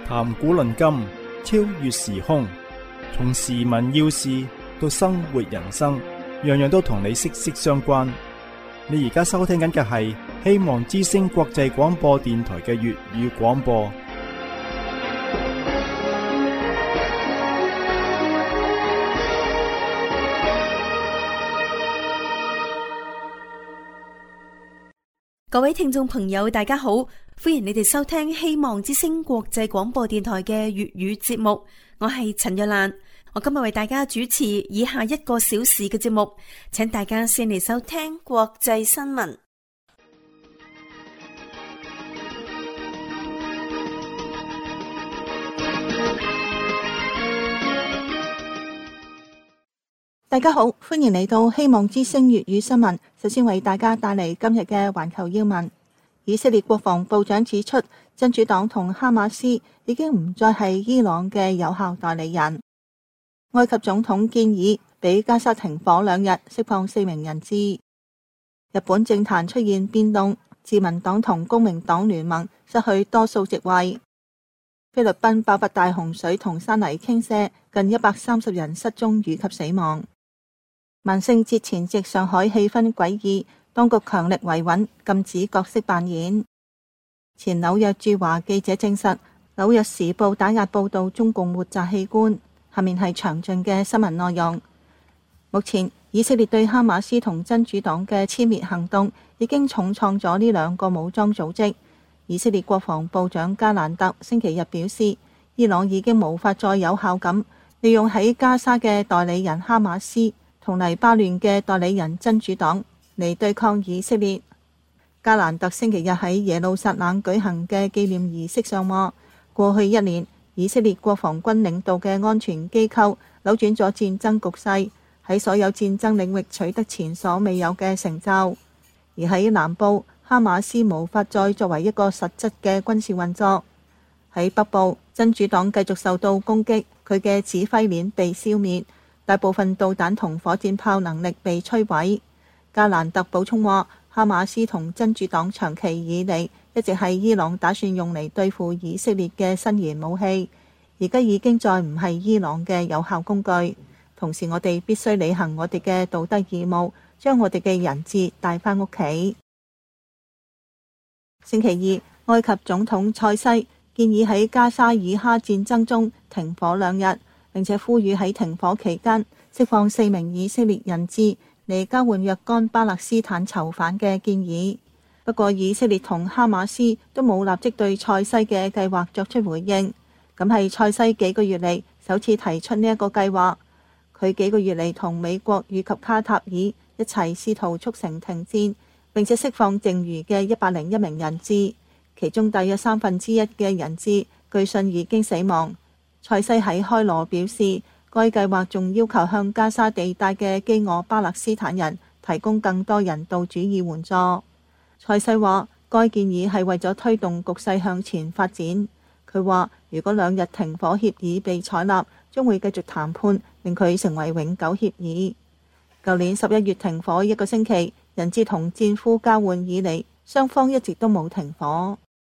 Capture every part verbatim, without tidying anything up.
談古論今，超越時空，從時聞要事到生活人生，樣樣都同你息息相關。你而家收聽緊嘅係希望之聲國際廣播電台嘅粵語廣播。 各位聽眾朋友，大家好，歡迎你哋收聽希望之聲國際廣播電台嘅粵語節目。我係陳若蘭，我今日為大家主持以下一個小時嘅節目，請大家先嚟收聽國際新聞。 大家好，歡迎嚟到希望之聲粵語新聞。首先為大家帶嚟今日嘅環球要聞。以色列國防部長指出，真主黨同哈馬斯已經唔再係伊朗嘅有效代理人。埃及總統建議俾加沙停火兩日，釋放四名人質。日本政壇出現變動，自民黨同公明黨聯盟失去多數席位。菲律賓爆發大洪水同山泥傾瀉，近一百三十人失蹤以及死亡。萬聖節前夕，上海氣氛詭異，當局強力維穩，禁止角色扮演。前紐約駐華記者證實，紐約時報打壓報道中共活摘器官。下面係詳盡嘅新聞內容。目前，以色列對哈馬斯同真主黨嘅殲滅行動已經重創咗呢兩個武裝組織。以色列國防部長加蘭特星期日表示，伊朗已經無法再有效咁利用喺加沙嘅代理人哈馬斯同黎巴嫩嘅代理人真主黨嚟對抗以色列。加蘭特星期日喺耶路撒冷舉行嘅紀念儀式上話，過去一年以色列國防軍領導嘅安全機構扭轉咗戰爭局勢，喺所有戰爭領域取得前所未有嘅成就。而喺南部，哈馬斯無法再作為一個實質嘅軍事運作。喺北部，真主黨繼續受到攻擊，佢嘅指揮鏈被消滅，大部分導彈同火箭炮能力被摧毀。加蘭特補充話，哈馬斯同真主黨長期以嚟一直係伊朗打算用嚟對付以色列嘅伸延武器，而家已經再唔係伊朗嘅有效工具。同時，我哋必須履行我哋嘅道德義務，將我哋嘅人質帶返屋企。星期二，埃及總統塞西建議喺加沙以哈戰爭中停火兩日，並且呼籲喺停火期間釋放四名以色列人質嚟交換若干巴勒斯坦囚犯嘅建議。不過，以色列同哈馬斯都冇立即對塞西嘅計劃作出回應。咁係塞西幾個月嚟首次提出呢一個計劃。佢幾個月嚟同美國以及卡塔爾一齊試圖促成停戰，並且釋放剩餘嘅一百零一名人質，其中大約三分之一嘅人質據信已經死亡。塞西喺開羅表示，該計劃仲要求向加沙地帶嘅飢餓巴勒斯坦人提供更多人道主義援助。塞西話，該建議係為咗推動局勢向前發展。佢話，如果兩日停火協議被採納，將會繼續談判，令佢成為永久協議。舊年十一月停火一個星期，人質同戰俘交換以嚟，雙方一直都冇停火。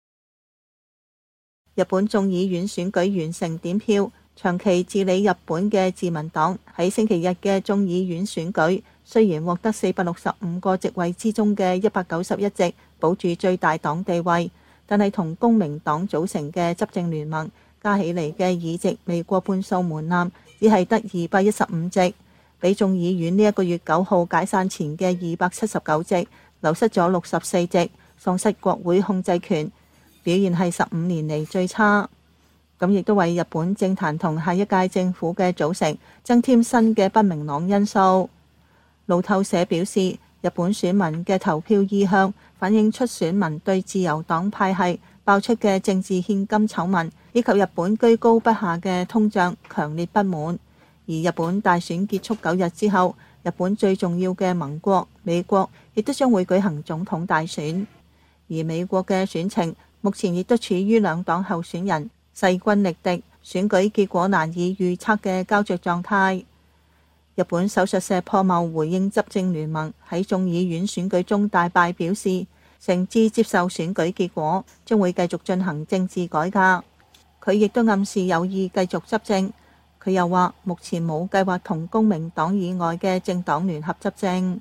日本眾議院選舉完成點票，長期治理日本嘅自民黨喺星期日嘅眾議院選舉，雖然獲得四百六十五個席位之中嘅一百九十一席，保住最大黨地位，但係同公明黨組成嘅執政聯盟加起嚟嘅議席未過半數門檻，只係得二百一十五席，比眾議院呢一個月九號解散前嘅二百七十九席流失咗六十四席，喪失國會控制權，表現係十五年嚟最差。咁亦都為日本政壇同下一屆政府嘅組成增添新嘅不明朗因素。路透社表示，日本選民嘅投票意向反映出選民對自由黨派系爆出嘅政治獻金醜聞，以及日本居高不下嘅通脹強烈不滿。而日本大選結束九日之後，日本最重要嘅盟國美國亦都將會舉行總統大選。而美國嘅選情目前亦都處於兩黨候選人勢均力敵、選舉結果難以預測嘅膠着狀態。日本首相社破茂回應執政聯盟喺眾議院選舉中大敗表示，誠摯接受選舉結果，將會繼續進行政治改革。 佢亦都暗示有意繼續執政。佢又話目前冇計劃同公民黨以外嘅政黨聯合執政。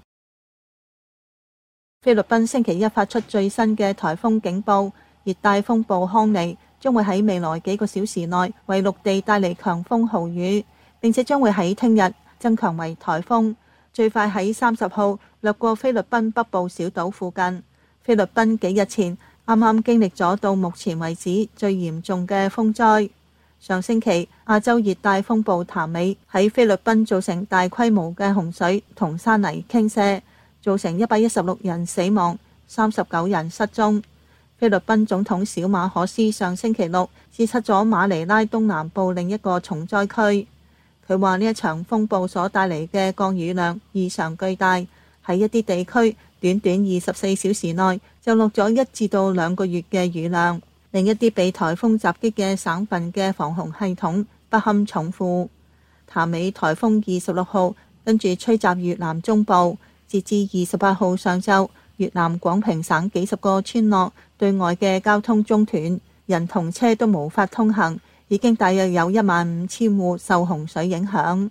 菲律賓星期一發出最新嘅颱風警報，熱帶風暴康妮將會喺未來幾個小時內為陸地帶嚟強風豪雨，並且將會喺聽日增強為颱風，最快喺三十號掠過菲律賓北部小島附近。菲律賓幾日前啱啱經歷咗到目前為止最嚴重嘅風災。上星期亞洲熱帶風暴譚美喺菲律賓造成大規模嘅洪水同山泥傾瀉，造成一百一十六人死亡，三十九人失蹤。菲律賓總統小馬可斯上星期六視察咗馬尼拉東南部另一個重災區。佢話呢一場風暴所帶嚟嘅降雨量異常巨大，喺一啲地區短短二十四小時內就落咗一至到兩個月嘅雨量。另一啲被颱風襲擊嘅省份嘅防洪系統不堪重負。譚美颱風二十六號跟住吹襲越南中部，截至二十八號上晝，越南廣平省幾十個村落對外嘅交通中斷，人同車都無法通行，已經大約有一萬五千戶受洪水影響。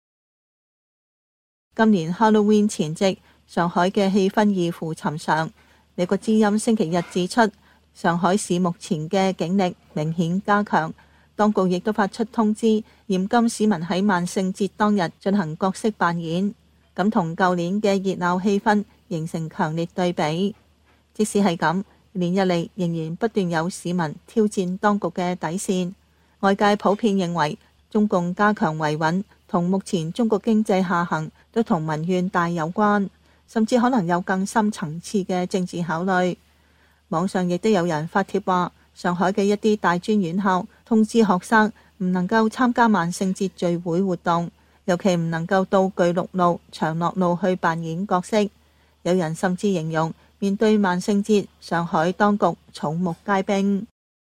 今年 Halloween 前夕，上海嘅氣氛異乎尋常。美國之音星期日指出，上海市目前嘅警力明顯加強，當局亦都發出通知，嚴禁市民喺萬聖節當日進行角色扮演，咁同舊年嘅熱鬧氣氛形成強烈對比。即使係咁，連日嚟仍然不斷有市民挑戰當局嘅底線。外界普遍認為，中共加強維穩同目前中國經濟下行都同民怨大有關，甚至可能有更深層次嘅政治考慮。網上亦都有人發帖話，上海嘅一啲大專院校通知學生唔能夠參加萬聖節聚會活動，尤其唔能夠到巨鹿路、長樂路去扮演角色。有人甚至形容面對萬聖節，上海當局草木皆兵。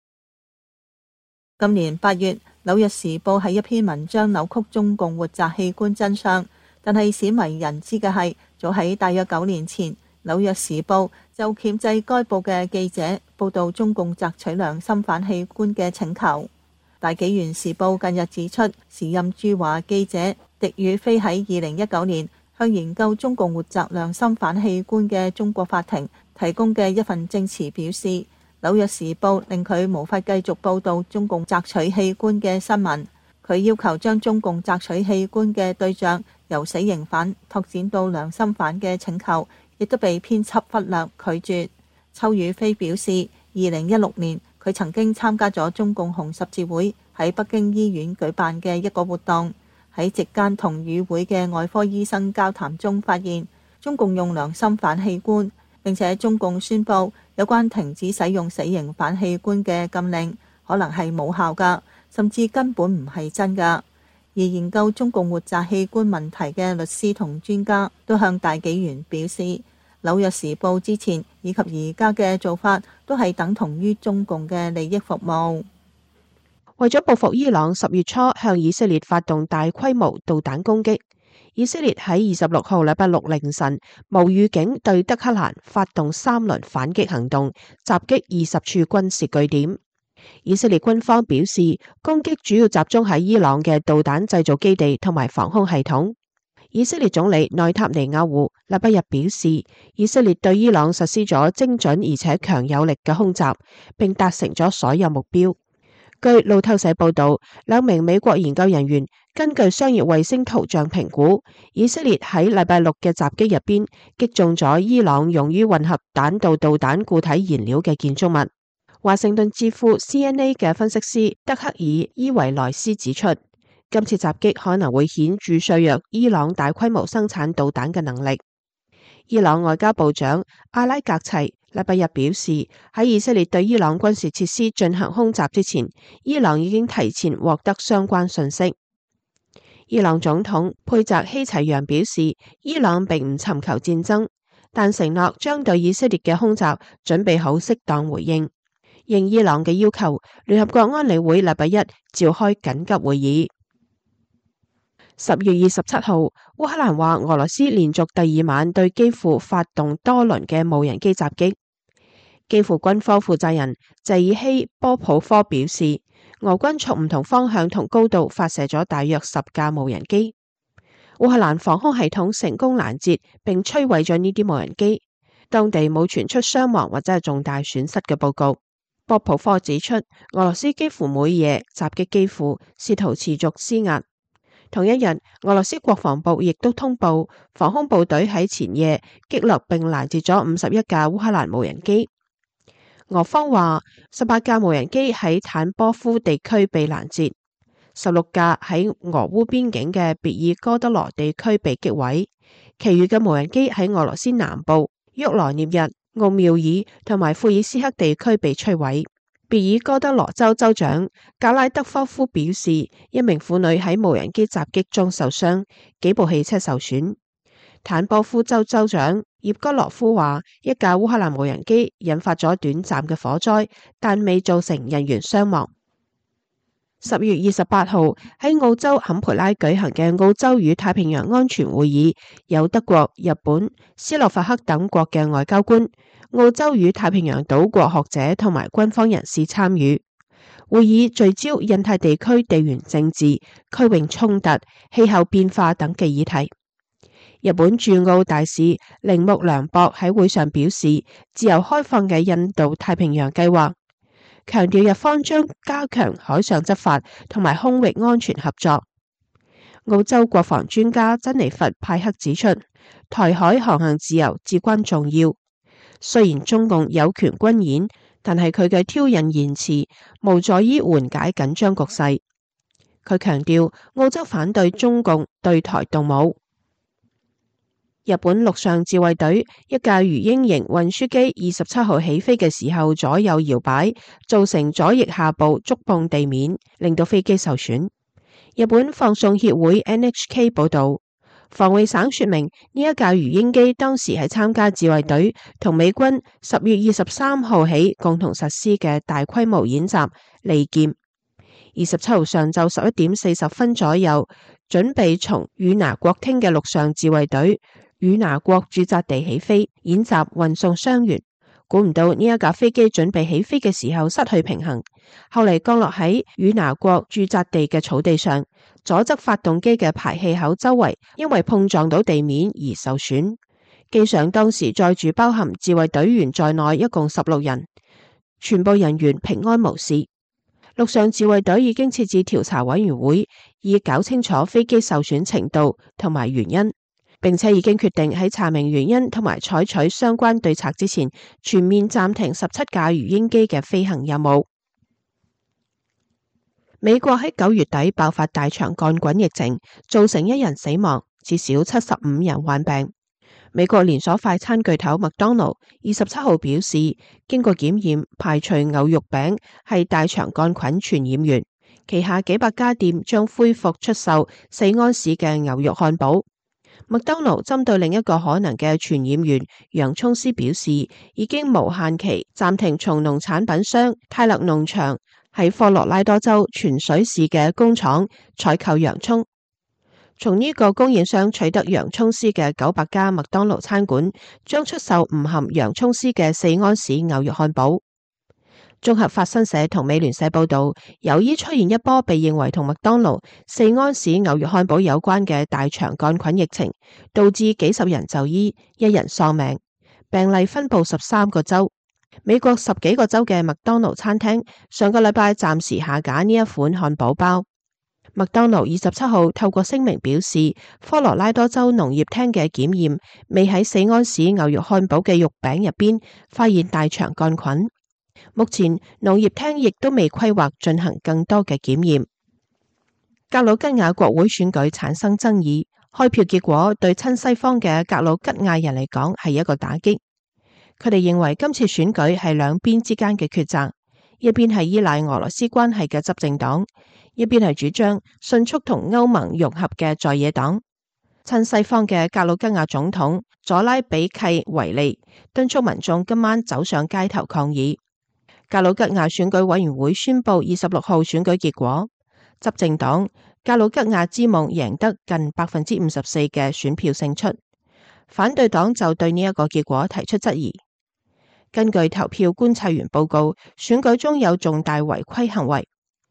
今年八月，紐約時報喺一篇文章扭曲中共活摘器官真相，但係鮮為人知嘅係，早喺大約九年前，紐約時報就鉗制該報嘅記者報道中共摘取良心反器官嘅請求。大紀元時報近日指出，時任駐華記者狄宇飛喺二零一九年向研究中共活摘良心反器官嘅中國法庭提供嘅一份證詞表示，紐約時報令佢無法繼續報道中共摘取器官嘅新聞。佢要求將中共摘取器官嘅對象由死刑犯拓展到良心犯嘅請求，亦都被編輯忽略拒絕。邱宇飛表示，二零一六年佢曾經參加咗中共紅十字會喺北京醫院舉辦嘅一個活動，喺席間同與會嘅外科醫生交談中發現，中共用良心反器官，並且中共宣布有關停止使用死刑反器官嘅禁令可能係冇效㗎，甚至根本唔係真㗎。而研究中共活摘器官問題嘅律師同專家都向大紀元表示，紐約時報之前以及而家嘅做法都係等同於中共嘅利益服務。 為咗報復伊朗十月初向以色列發動大規模導彈攻擊，以色列喺二十六號禮拜六凌晨無預警對德黑蘭發動三輪反擊行動，襲擊二十處軍事據點。以色列軍方表示，攻擊主要集中喺伊朗嘅導彈製造基地同埋防空系統。以色列總理內塔尼亞胡禮拜日表示，以色列對伊朗實施咗精準而且強有力嘅空襲，並達成咗所有目標。據路透社報道，兩名美國研究人員根據商業衛星圖像評估，以色列喺禮拜六嘅襲擊入邊擊中咗伊朗用於混合彈道導彈固體燃料嘅建築物。華盛頓智庫 C N A 嘅分析師德克爾伊維萊斯指出，今次襲擊可能會顯著削弱伊朗大規模生產導彈嘅能力。伊朗外交部長阿拉格齊禮拜日表示，喺以色列對伊朗軍事設施進行空襲之前，伊朗已經提前獲得相關信息。伊朗總統佩澤希齊揚表示，伊朗並唔尋求戰爭，但承諾將對以色列嘅空襲準備好適當回應。應伊朗嘅要求，聯合國安理會禮拜一召開緊急會議。十月二十七號，烏克蘭話俄羅斯連續第二晚對基輔發動多輪嘅無人機襲擊。基輔軍方負責人謝爾希波普科表示， 俄軍從唔同方向同高度發射咗大約十架無人機。烏克蘭防空系統成功攔截並摧毀咗呢啲無人機，當地冇傳出傷亡或者係重大損失嘅報告。博普科指出，俄羅斯幾乎每夜襲擊基輔，試圖持續施壓。同一日，俄羅斯國防部亦都通報，防空部隊喺前夜擊落並攔截咗五十一架烏克蘭無人機。俄方話，十八架無人機喺坦波夫地區被攔截，十六架喺俄烏邊境嘅別爾哥德羅地區被擊毀，其餘嘅無人機喺俄羅斯南部沃羅涅日、奧苗爾同埋庫爾斯克地區被摧毀。別爾哥德羅州州長格拉德科夫表示，一名婦女喺無人機襲擊中受傷，幾部汽車受損。坦波夫州州長葉戈羅夫話，一架烏克蘭無人機引發咗短暫嘅火災，但未造成人員傷亡。十月二十八號喺澳洲坎培拉舉行嘅澳洲與太平洋安全會議，有德國、日本、斯洛伐克等國嘅外交官、澳洲與太平洋島國學者同埋軍方人士參與。會議聚焦印太地區地緣政治、區域衝突、氣候變化等嘅議題。日本駐澳大使鈴木良博喺會上表示，自由開放嘅印度太平洋計劃，強調日方將加強海上執法同埋空域安全合作。澳洲國防專家珍妮佛派克指出，台海航行自由至關重要。雖然中共有權軍演，但係佢嘅挑釁言辭無助於緩解緊張局勢。佢強調，澳洲反對中共對台動武。日本陸上自衛隊一架魚鷹型運輸機二十七號起飛嘅時候左右搖擺，造成左翼下部觸碰地面，令到飛機受損。日本放送協會 N H K 報道，防衛省說明呢一架魚鷹機當時係參加自衛隊同美軍十月二十三號起共同實施嘅大規模演習利劍。二十七號上晝十一點四十分左右，準備從與那國廳嘅陸上自衛隊與那國駐紮地起飛演習運送傷員，估唔到呢一架飛機準備起飛嘅時候失去平衡，後嚟降落喺與那國駐紮地嘅草地上，左側發動機嘅排氣口周圍因為碰撞到地面而受損。機上當時載住包含自衛隊員在內一共十六人，全部人員平安無事。陸上自衛隊已經設置調查委員會，以搞清楚飛機受損程度同埋原因。並且已經決定喺查明原因同埋採取相關對策之前，全面暫停十七架魚鷹機嘅飛行任務。美國喺九月底爆發大腸桿菌疫情，造成一人死亡，至少七十五人患病。美國連鎖快餐巨頭麥當勞二十七號表示，經過檢驗排除牛肉餅係大腸桿菌傳染源，旗下幾百家店將恢復出售四安士嘅牛肉漢堡。麥當勞針對另一個可能嘅傳染源洋蔥絲表示，已經無限期暫停從農產品商泰勒農場喺科羅拉多州泉水市嘅工廠採購洋蔥。從呢個供應商取得洋蔥絲嘅九百家麥當勞餐館將出售唔含洋蔥絲嘅四安士牛肉漢堡。綜合法新社同美聯社報道，由於出現一波被認為同麥當勞四安士牛肉漢堡有關嘅大腸桿菌疫情，導致幾十人就醫，一人喪命。病例分布十三個州，美國十幾個州嘅麥當勞餐廳上個禮拜暫時下架呢一款漢堡包。麥當勞二十七號透過聲明表示，科羅拉多州農業廳嘅檢驗未喺四安士牛肉漢堡嘅肉餅入邊發現大腸桿菌。目前農業廳亦都未規劃進行更多嘅檢驗。格魯吉亞國會選舉產生爭議，開票結果對親西方嘅格魯吉亞人嚟講係一個打擊。佢哋認為今次選舉係兩邊之間嘅抉擇，一邊係依賴俄羅斯關係嘅執政黨，一邊係主張迅速同歐盟融合嘅在野黨。親西方嘅格魯吉亞總統佐拉比契維利敦促民眾今晚走上街頭抗議。格魯吉亞選舉委員會宣布二十六號選舉結果，執政黨格魯吉亞之夢贏得近百分之五十四嘅選票勝出，反對黨就對呢一個結果提出質疑。根據投票觀察員報告，選舉中有重大違規行為。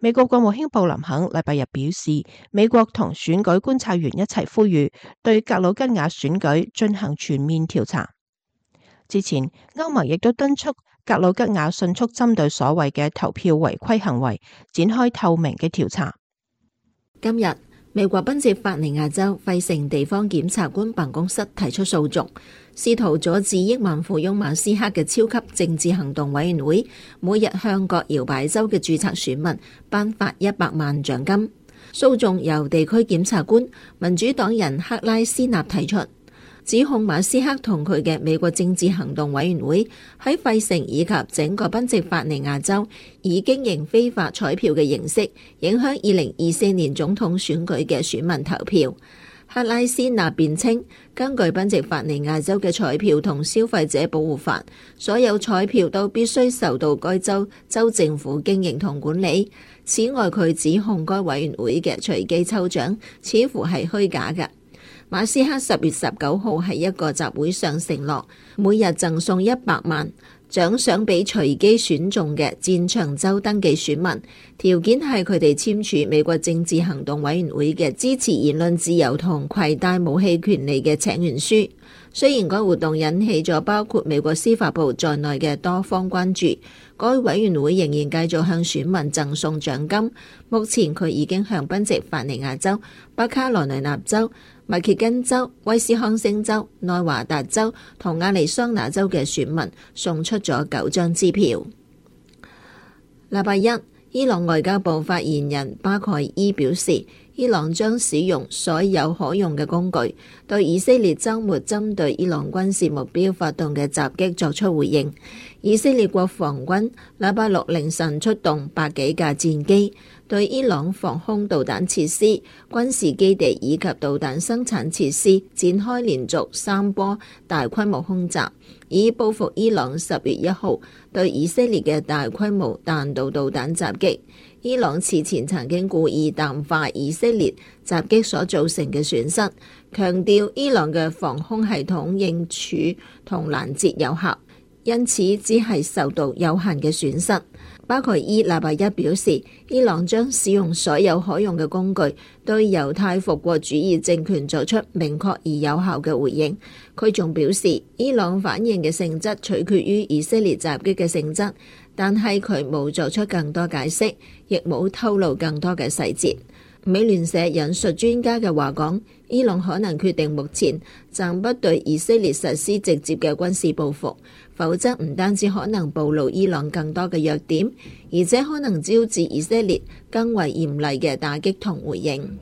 美國國務卿布林肯禮拜日表示，美國同選舉觀察員一齊呼籲對格魯吉亞選舉進行全面調查。之前，歐盟亦都敦促格魯吉亞迅速針對所謂嘅投票違規行為展開透明嘅調查。 今日，美國賓夕法尼亞州費城地方檢察官辦公室提出訴訟，試圖阻止億萬富翁馬斯克嘅超級政治行動委員會每日向各搖擺州嘅註冊選民頒發一百萬獎金。訴訟由地區檢察官民主黨人克拉斯納提出，指控馬斯克同佢嘅美國政治行動委員會喺費城以及整個賓夕法尼亞州以經營非法彩票嘅形式，影響二零二四年總統選舉嘅選民投票。克拉斯納辯稱，根據賓夕法尼亞州嘅彩票同消費者保護法，所有彩票都必須受到該州州政府經營同管理。此外，佢指控該委員會嘅隨機抽獎似乎係虛假嘅。馬斯克十月十九號喺一個集會上承諾，每日贈送一百萬獎賞俾隨機選中嘅戰場州登記選民，條件係佢哋簽署美國政治行動委員會嘅支持言論自由同攜帶武器權利嘅請願書。雖然該活動引起咗包括美國司法部在內嘅多方關注，該委員會仍然繼續向選民贈送獎金。目前佢已經向賓夕法尼亞州、北卡羅來納州、密歇根州、威斯康星州、內華達州同亞利桑那州嘅選民送出咗九張支票。禮拜一，伊朗外交部發言人巴蓋伊表示，伊朗將使用所有可用嘅工具，對以色列週末針對伊朗軍事目標發動嘅襲擊作出回應。以色列國防軍禮拜六凌晨出動百幾架戰機，對伊朗防空導彈設施、軍事基地以及導彈生產設施展開連續三波大規模空襲，以報復伊朗十月一號對以色列嘅大規模彈道導彈襲擊。伊朗此前曾經故意淡化以色列襲擊所造成嘅損失，強調伊朗嘅防空系統應處同攔截有效，因此只係受到有限嘅損失。巴蓋伊禮拜一表示，伊朗將使用所有可用嘅工具，對猶太復國主義政權作出明確而有效嘅回應。佢仲表示，伊朗反應嘅性質取決於以色列襲擊嘅性質，但係佢冇作出更多解釋，亦冇透露更多嘅細節。美聯社引述專家嘅話講，伊朗可能決定目前暫不對以色列實施直接嘅軍事報復，否則唔單止可能暴露伊朗更多嘅弱點，而且可能招致以色列更為嚴厲嘅打擊同回應。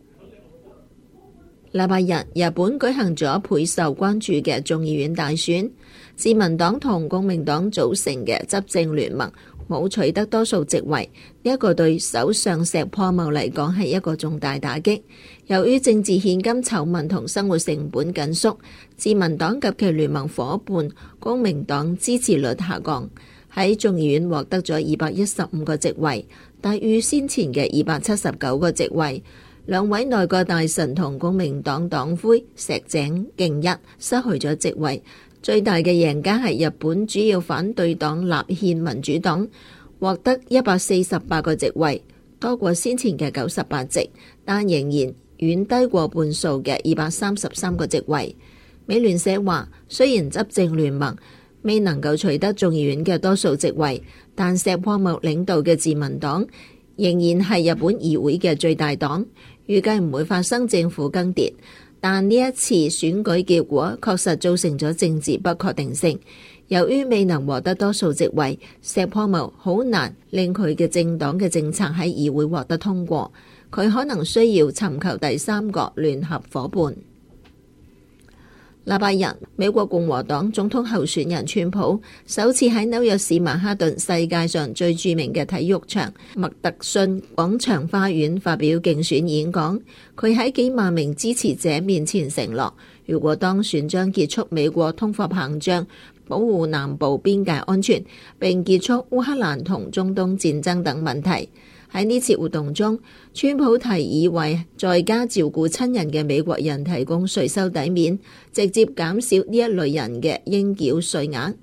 禮拜日，日本舉行咗倍受關注嘅眾議院大選，自民黨同公明黨組成嘅執政聯盟冇取得多數席位，呢一個對首相石破茂嚟講係一個重大打擊。由於政治獻金醜聞同生活成本緊縮，自民黨及其聯盟夥伴公明黨支持率下降，喺眾議院獲得咗二百一十五個席位，大於先前嘅二百七十九個席位。兩位內閣大臣同公明黨黨魁石井敬一失去咗席位。最大嘅贏家係日本主要反對黨立憲民主黨，獲得一百四十八個席位，多過先前嘅九十八席，但仍然遠低過半數嘅二百三十三個席位。美聯社話，雖然執政聯盟未能夠取得眾議院嘅多數席位，但石破茂領導嘅自民黨仍然係日本議會嘅最大黨，預計唔會發生政府更迭。但呢一次選舉結果確實造成咗政治不確定性。由於未能獲得多數席位，石破茂好難令佢嘅政黨嘅政策喺議會獲得通過，佢可能需要尋求第三個聯合夥伴。禮拜日，美國共和黨總統候選人川普首次喺紐約市曼哈頓世界上最著名嘅體育場麥特遜廣場花園發表競選演講。佢喺幾萬名支持者面前承諾，如果當選將結束美國通貨膨脹，保護南部邊界安全，並結束烏克蘭同中東戰爭等問題。喺呢次活動中，川普提議為在家照顧親人嘅美國人提供稅收抵免，直接減少呢一類人嘅應繳稅額。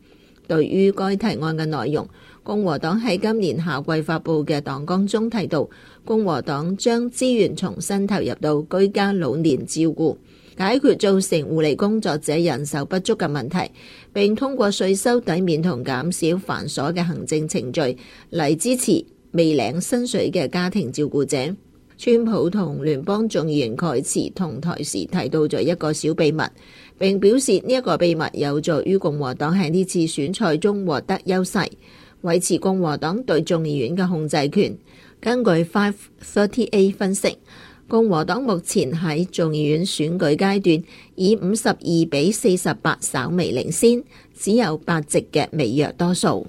對於該提案嘅內容，共和黨喺今年夏季發布嘅黨綱中提到，共和黨將資源重新投入到居家老年照顧，解決造成護理工作者人手不足嘅問題，並通過稅收抵免同減少繁瑣嘅行政程序嚟支持未領薪水嘅家庭照顧者。川普同聯邦眾議員蓋茨同台時提到咗一個小秘密，並表示呢一個秘密有助於共和黨喺呢次選賽中獲得優勢，維持共和黨對眾議院嘅控制權。根據五三零 A 分析，共和黨目前喺眾議院選舉階段以五十二比四十八稍微領先，只有八席嘅微弱多數。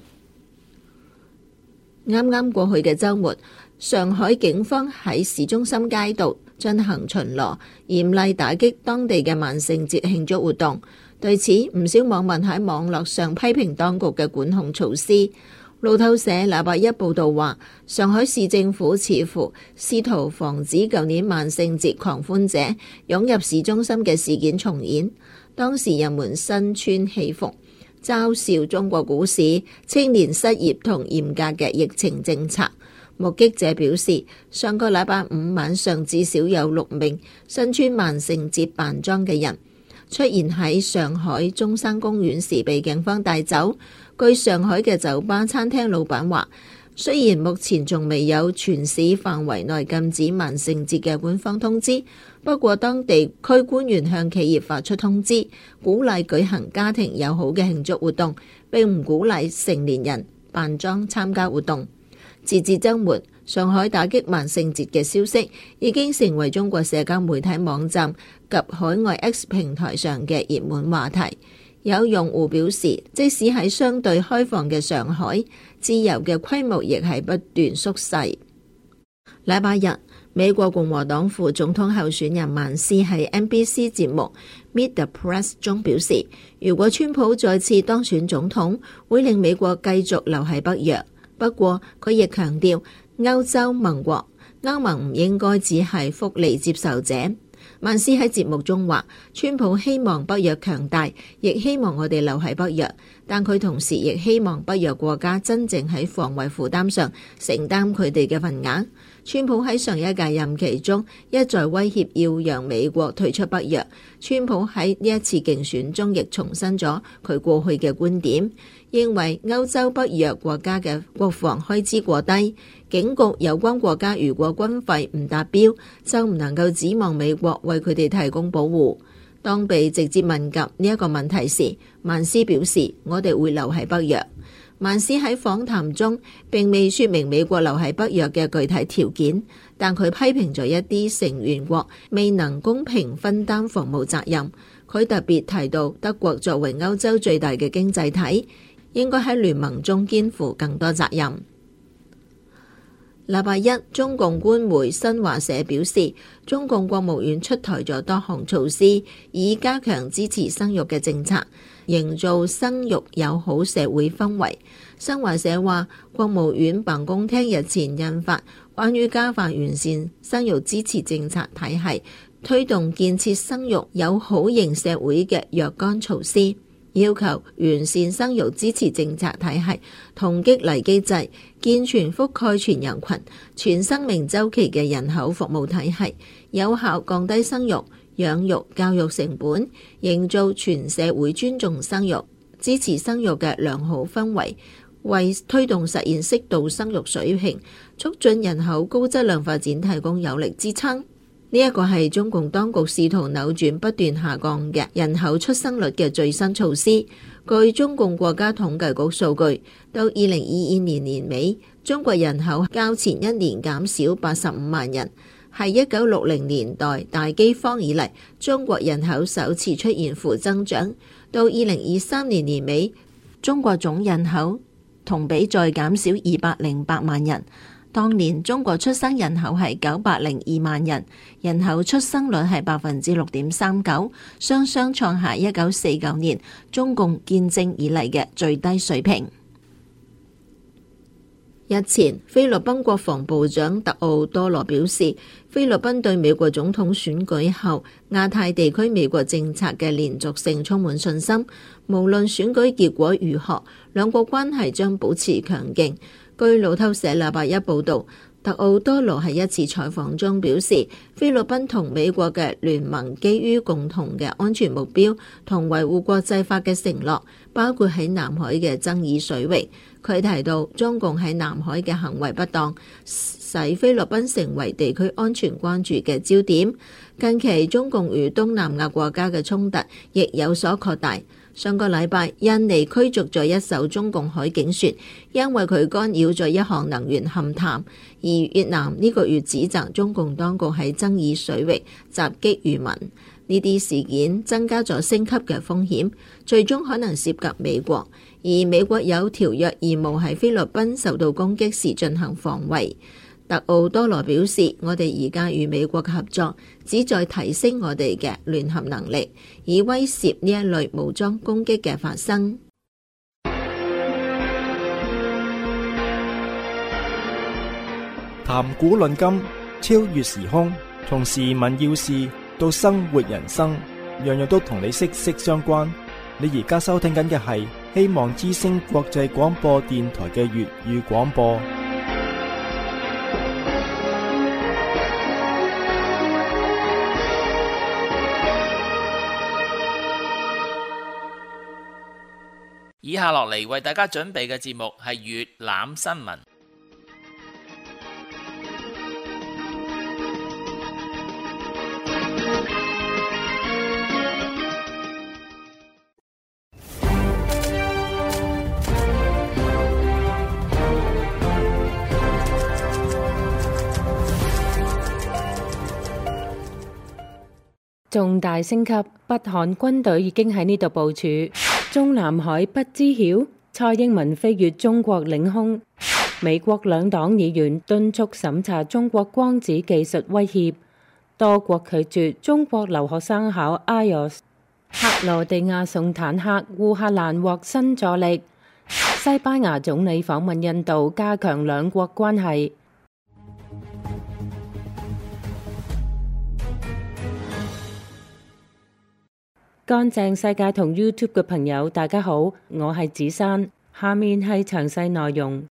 啱啱過去嘅週末，上海警方喺市中心街道進行巡邏，嚴厲打擊當地嘅萬聖節慶祝活動。對此，唔少網民喺網絡上批評當局嘅管控措施。路透社禮拜一報道話，上海市政府似乎試圖防止舊年萬聖節狂歡者湧入市中心嘅事件重演。當時人們身穿戲服，嘲笑中國股市、青年失業同嚴格嘅疫情政策。目擊者表示，上個禮拜五晚上至少有六名身穿萬聖節扮裝嘅人出現喺上海中山公園時被警方帶走。據上海嘅酒吧餐廳老闆話，雖然目前仲未有全市範圍內禁止萬聖節嘅官方通知，不過當地區官員向企業發出通知，鼓勵舉行家庭友好嘅慶祝活動，並唔鼓勵成年人扮裝參加活動。截至週末，上海打擊萬聖節嘅消息已經成為中國社交媒體網站及海外 X 平台上嘅熱門話題。有用戶表示，即使喺相對開放嘅上海，自由嘅規模亦係不斷縮細。禮拜日，美國共和黨副總統候選人曼斯喺 N B C 節目 Meet the Press 中表示，如果川普再次當選總統，會令美國繼續留喺北約。不過，佢亦強調歐洲盟國、歐盟唔應該只係福利接受者。曼斯喺節目中話，川普希望北約強大，亦希望我哋留喺北約，但佢同時亦希望北約國家真正喺防衛負擔上承擔佢哋嘅份額。川普喺上一屆任期中一再威脅要讓美國退出北約。川普喺呢一次競選中亦重申咗佢過去嘅觀點，認為歐洲北約國家嘅國防開支過低，警告有關國家如果軍費唔達標，就唔能夠指望美國為佢哋提供保護。當被直接問及呢一個問題時，曼斯表示：我哋會留喺北約。曼斯喺訪談中並未說明美國留喺北約嘅具體條件，但佢批評咗一啲成員國未能公平分擔防務責任。佢特別提到德國作為歐洲最大嘅經濟體，應該喺聯盟中肩負更多責任。禮拜一，中共官媒新華社表示，中共國務院出台咗多項措施，以加強支持生育嘅政策，營造生育友好社會氛圍。新華社話，國務院辦公廳日前印發關於加快完善生育支持政策體系，推動建設生育友好型社會嘅若干措施，要求完善生育支持政策體系同激勵機制，健全覆蓋全人群、全生命週期嘅人口服務體系，有效降低生育、養育、教育成本，營造全社會尊重生育、支持生育嘅良好氛圍，為推動實現適度生育水平、促進人口高質量發展提供有力支撐。呢一個係中共當局試圖扭轉不斷下降嘅人口出生率嘅最新措施。據中共國家統計局數據，到二零二二年年尾，中國人口較前一年減少八十五萬人，係一九六零年代大饑荒以嚟，中國人口首次出現負增長。到二零二三年年尾，中國總人口同比再減少二百零八萬人。當年中國出生人口係九百零二萬人，人口出生率係百分之六點三九，雙雙創下一九四九年中共建政以嚟嘅最低水平。 日前，菲律賓國防部長特奧多羅表示，菲律賓對美國總統選舉後亞太地區美國政策嘅連續性充滿信心。無論選舉結果如何，兩國關係將保持強勁。據路透社禮拜一報導，特奧多羅喺一次採訪中表示，菲律賓同美國嘅聯盟基於共同嘅安全目標同維護國際法嘅承諾，包括喺南海嘅爭議水域。佢提到，中共喺南海嘅行為不當，使菲律賓成為地區安全關注嘅焦點。近期中共與東南亞國家嘅衝突亦有所擴大。上個禮拜，印尼驅逐咗一艘中共海警船，因為佢干擾咗一項能源勘探。而越南呢個月指責中共當局喺爭議水域襲擊漁民，呢啲事件增加咗升級嘅風險，最終可能涉及美國。而美國有條約義務喺菲律賓受到攻擊時進行防衛。特奧多羅表示，我哋而家與美國嘅合作旨在提升我哋嘅聯合能力，以威懾呢一類武裝攻擊嘅發生。 談古論今，超越時空，從時聞要事到生活人生，樣樣都同你息息相關。你而家收聽緊嘅係希望之聲國際廣播電台嘅粵語廣播。 以下落嚟為大家準備嘅節目係粵覽新聞。 重大升級，北韓軍隊已經喺呢度部署。中南海不知曉，蔡英文飛越中國領空。美國兩黨議員敦促審查中國光子技術威脅。多國拒絕中國留學生考 I E L T S。克羅地亞送坦克，烏克蘭獲新助力。西班牙總理訪問印度，加強兩國關係。乾淨世界同 YouTube 嘅朋友，大家好，我係子珊。下面係詳細內容。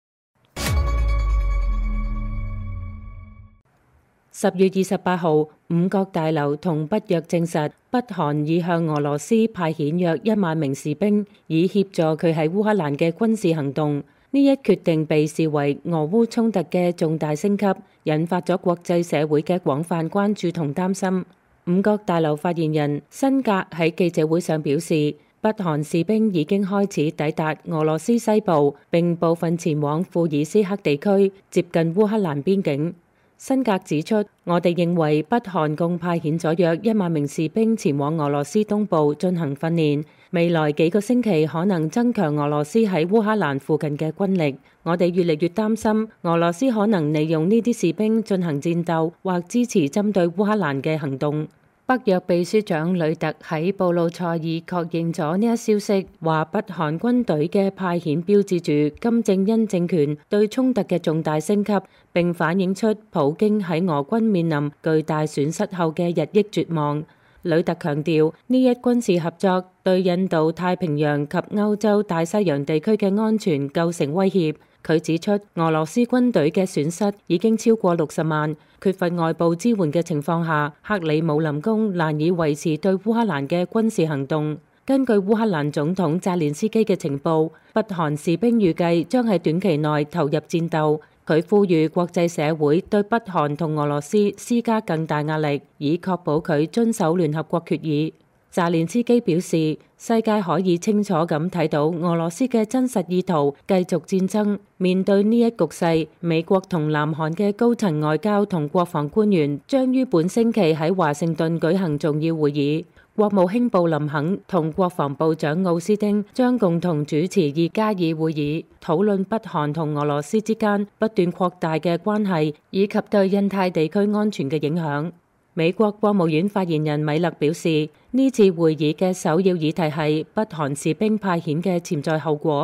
十月二十八號，五角大樓同北約證實，北韓已向俄羅斯派遣約一萬名士兵，以協助佢喺烏克蘭嘅軍事行動。呢一決定被視為俄烏衝突嘅重大升級，引發咗國際社會嘅廣泛關注同擔心。五角大樓發言人辛格喺記者會上表示，北韓士兵已經開始抵達俄羅斯西部，並部分前往庫爾斯克地區，接近烏克蘭邊境。辛格指出，我哋認為北韓共派遣咗約一萬名士兵前往俄羅斯東部進行訓練，未來幾個星期可能增強俄羅斯喺烏克蘭附近嘅軍力。我哋越嚟越擔心俄羅斯可能利用呢啲士兵進行戰鬥或支持針對烏克蘭嘅行動。北約秘書長呂特喺布魯塞爾確認咗呢一消息，話北韓軍隊嘅派遣標誌住金正恩政權對衝突嘅重大升級，並反映出普京喺俄軍面臨巨大損失後嘅日益絕望。呂特強調，呢一軍事合作對印度太平洋及歐洲大西洋地區嘅安全構成威脅。佢指出，俄羅斯軍隊嘅損失已經超過六十萬，缺乏外部支援嘅情況下，克里姆林宮難以維持對烏克蘭嘅軍事行動。根據烏克蘭總統澤連斯基嘅情報，北韓士兵預計將喺短期內投入戰鬥。佢呼籲國際社會對北韓同俄羅斯施加更大壓力，以確保佢遵守聯合國決議。澤連斯基表示，世界可以清楚咁睇到俄羅斯嘅真實意圖，繼續戰爭。面對呢一局勢，美國同南韓嘅高層外交同國防官員將於本星期喺華盛頓舉行重要會議。國務卿布林肯同國防部長奧斯汀將共同主持二加二會議，討論北韓同俄羅斯之間不斷擴大嘅關係，以及對印太地區安全嘅影響。美國國務院發言人米勒表示，呢次會議嘅首要議題係北韓士兵派遣嘅潛在後果。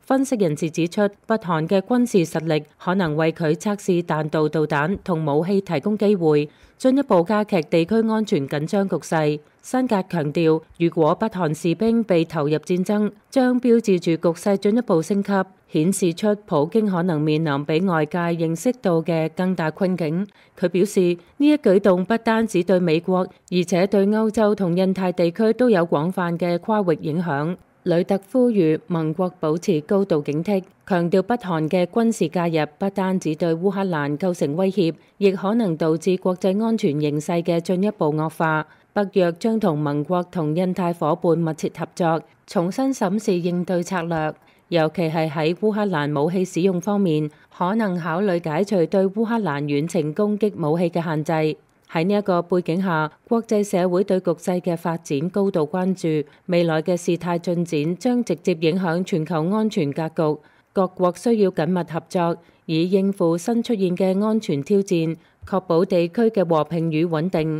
分析人士指出，北韓嘅軍事實力可能為佢測試彈道導彈同武器提供機會，進一步加劇地區安全緊張局勢。辛格強調，如果北韓士兵被投入戰爭，將標誌住局勢進一步升級，顯示出普京可能面臨比外界認識到嘅更大困境。佢表示，呢一舉動不單止對美國，而且對歐洲同印太地區都有廣泛嘅跨域影響。呂特呼籲盟國保持高度警惕，強調北韓嘅軍事介入不單止對烏克蘭構成威脅，亦可能導致國際安全形勢嘅進一步惡化。北約將同盟國同印太夥伴密切合作，重新審視應對策略，尤其係喺烏克蘭武器使用方面，可能考慮解除對烏克蘭遠程攻擊武器嘅限制。喺呢一個背景下，國際社會對局勢嘅發展高度關注，未來嘅事態進展將直接影響全球安全格局。各國需要緊密合作，以應付新出現嘅安全挑戰，確保地區嘅和平與穩定。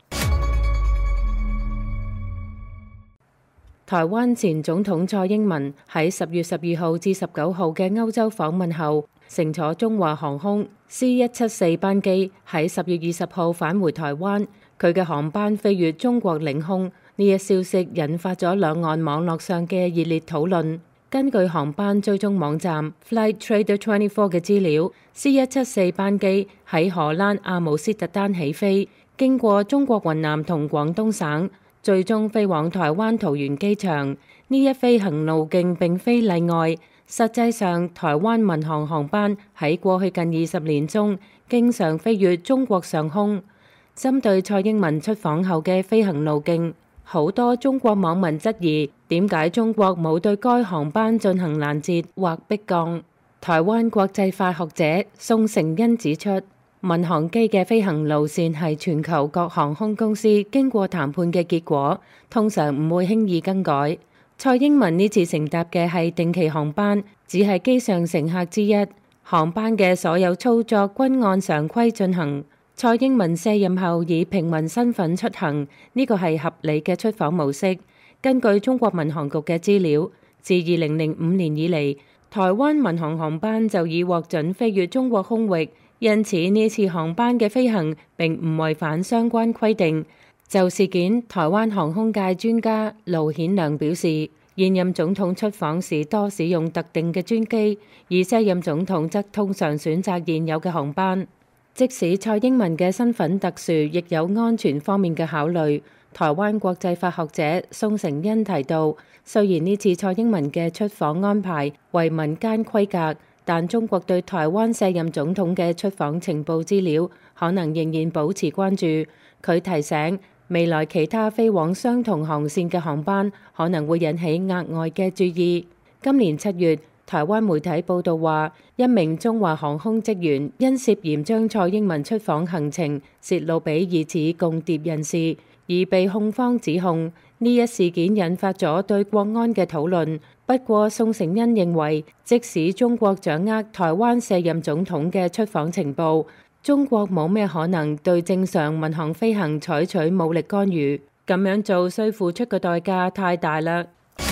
台灣前總統蔡英文喺十月十二號至十九號嘅歐洲訪問後，乘坐中華航空 C 一七四班機喺十月二十號返回台灣。佢嘅航班飛越中國領空，呢一消息引發咗兩岸網絡上嘅熱烈討論。根據航班追蹤網站 Flight Trader 二十四嘅資料 ，C 一七四班機喺荷蘭阿姆斯特丹起飛，經過中國雲南同廣東省，最終飛往台灣桃園機場。呢一飛行路徑並非例外。實際上，台灣民航航班喺過去近二十年中，經常飛越中國上空。針對蔡英文出訪後嘅飛行路徑，好多中國網民質疑點解中國冇對該航班進行攔截或迫降。台灣國際法學者宋成恩指出，民航機嘅飛行路線係全球各航空公司經過談判嘅結果，通常唔會輕易更改。蔡英文呢次乘搭嘅係定期航班，只係機上乘客之一，航班嘅所有操作均按常規進行。蔡英文卸任後以平民身份出行，呢個係合理嘅出訪模式。根據中國民航局嘅資料，自二零零五年以嚟，台灣民航航班就已獲准飛越中國空域，因此呢次航班嘅飛行並唔違反相關規定。就事件，台灣航空界專家盧顯良表示，現任總統出訪時多使用特定嘅專機，而卸任總統則通常選擇現有嘅航班。即使蔡英文嘅身份特殊，亦有安全方面嘅考慮。台灣國際法學者宋成恩提到，雖然呢次蔡英文嘅出訪安排為民間規格，但中國對台灣卸任總統嘅出訪情報資料可能仍然保持關注。佢提醒，未來其他飛往相同航線嘅航班可能會引起額外嘅注意。今年七月，台灣媒體報道話，一名中華航空職員因涉嫌將蔡英文出訪行程泄露俾疑似共諜人士，而被控方指控。呢一事件引發咗對國安嘅討論。不過，宋成恩認為，即使中國掌握台灣卸任總統嘅出訪情報，中國冇咩可能對正常民航飛行採取武力干預，咁樣做需付出嘅代價太大啦。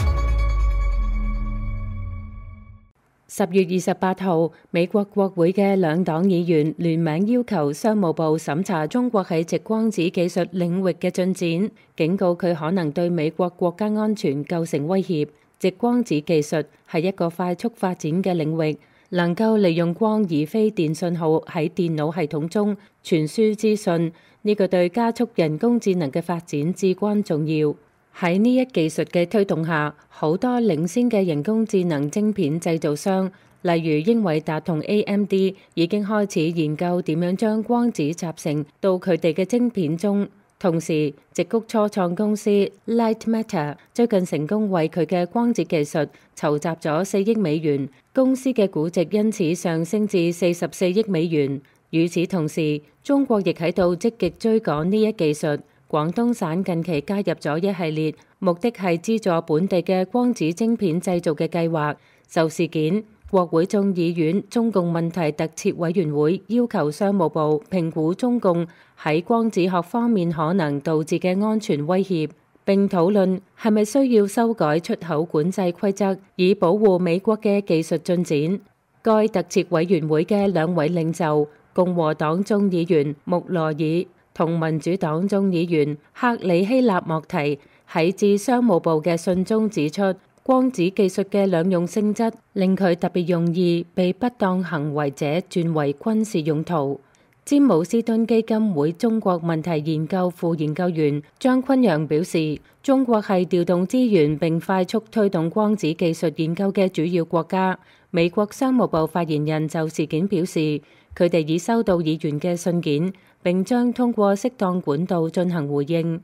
十月二十八號，美國國會嘅兩黨議員聯名要求商務部審查中國喺極光子技術領域嘅進展，警告佢可能對美國國家安全構成威脅。極光子技術係一個快速發展嘅領域，能夠利用光而非電信號喺電腦系統中傳輸資訊，呢個對加速人工智能嘅發展至關重要。喺呢一技術嘅推動下，好多領先嘅人工智能晶片製造商，例如英偉達同 A M D， 已經開始研究點樣將光子集成到佢哋嘅晶片中。同時，矽谷初創公司 Light Matter 最近成功為佢嘅光子技術籌集咗四億美元，公司嘅估值因此上升至四十四億美元。與此同時，中國亦喺度積極追趕呢一技術。廣東省近期加入咗一系列目的係資助本地嘅光子晶片製造嘅計劃。就事件，國會眾議院中共問題特設委員會要求商務部評估中共喺光子學方面可能導致嘅安全威脅， 並討論係咪需要修改出口管制規則，以保護美國嘅技術進展。該特設委員會嘅兩位領袖，共和黨眾議員穆羅爾同民主黨眾議員克里希納莫提喺致商務部嘅信中指出，光子技術嘅兩用性質令佢特別容易被不當行為者轉為軍事用途。詹姆斯敦基金會中國問題研究副研究員張坤陽表示，中國係調動資源並快速推動光子技術研究嘅主要國家。美國商務部發言人就事件表示，佢哋已收到議員嘅信件，並將通過適當管道進行回應。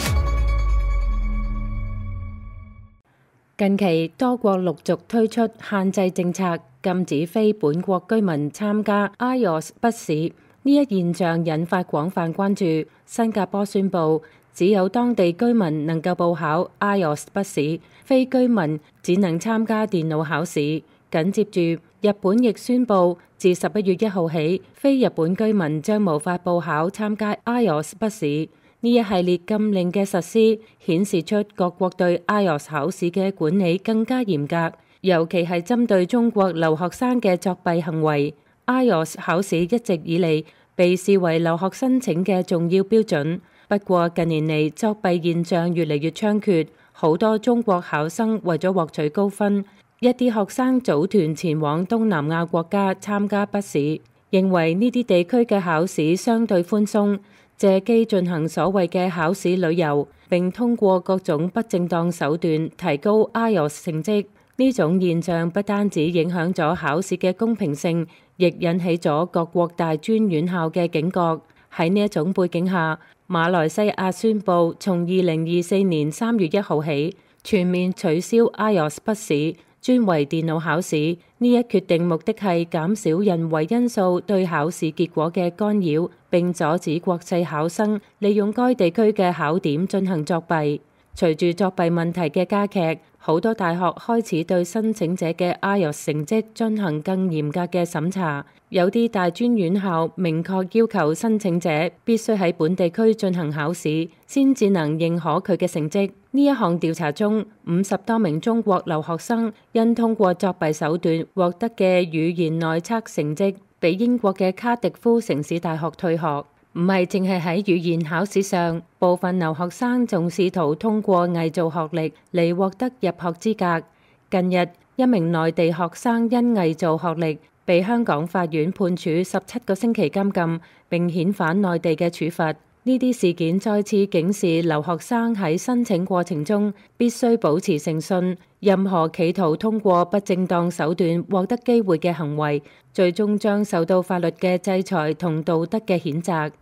近期多國陸續推出限制政策，禁止非本國居民參加 I O S 筆試。呢一現象引發廣泛關注。新加坡宣布，只有當地居民能夠報考 I O S 筆試，非居民只能參加電腦考試。緊接住，日本亦宣布，自十一月一號起，非日本居民將無法報考參加 I O S 筆試。呢一系列禁令嘅實施，顯示出各國對 I O S 考試嘅管理更加嚴格，尤其係針對中國留學生嘅作弊行為。I O S 考試一直以嚟被視為留學申請嘅重要標準，不過近年嚟作弊現象越嚟越猖獗，好多中國考生為咗獲取高分，一啲學生組團前往東南亞國家參加筆試，認為呢啲地區嘅考試相對寬鬆，借機進行所謂嘅考試旅遊，並通過各種不正當手段提高 I O S 成績。呢種現象不單止影響咗考試嘅公平性，亦引起咗各國大專院校嘅警覺。喺呢一種背景下，馬來西亞宣布從二零二四年三月一號起全面取消 I O S 筆試，專為電腦考試。呢一決定目的係減少人為因素對考試結果嘅干擾，並阻止國際考生利用該地區嘅考點進行作弊。隨住作弊問題嘅加劇，好多大學開始對申請者嘅 I O S 成績進行更嚴格嘅審查。有啲大專院校明確要求申請者必須喺本地區進行考試，先至能認可佢嘅成績。呢一項調查中，五十多名中國留學生因通過作弊手段獲得嘅語言內測成績，比英國嘅卡迪夫城市大學退學。唔係淨係喺語言考試上，部分留學生仲試圖通過偽造學歷嚟獲得入學資格。近日，一名內地學生因偽造學歷被香港法院判處十七個星期監禁，並遣返內地嘅處罰。呢啲事件再次警示留學生喺申請過程中必須保持誠信，任何企圖通過不正當手段獲得機會嘅行為，最終將受到法律嘅制裁同道德嘅譴責。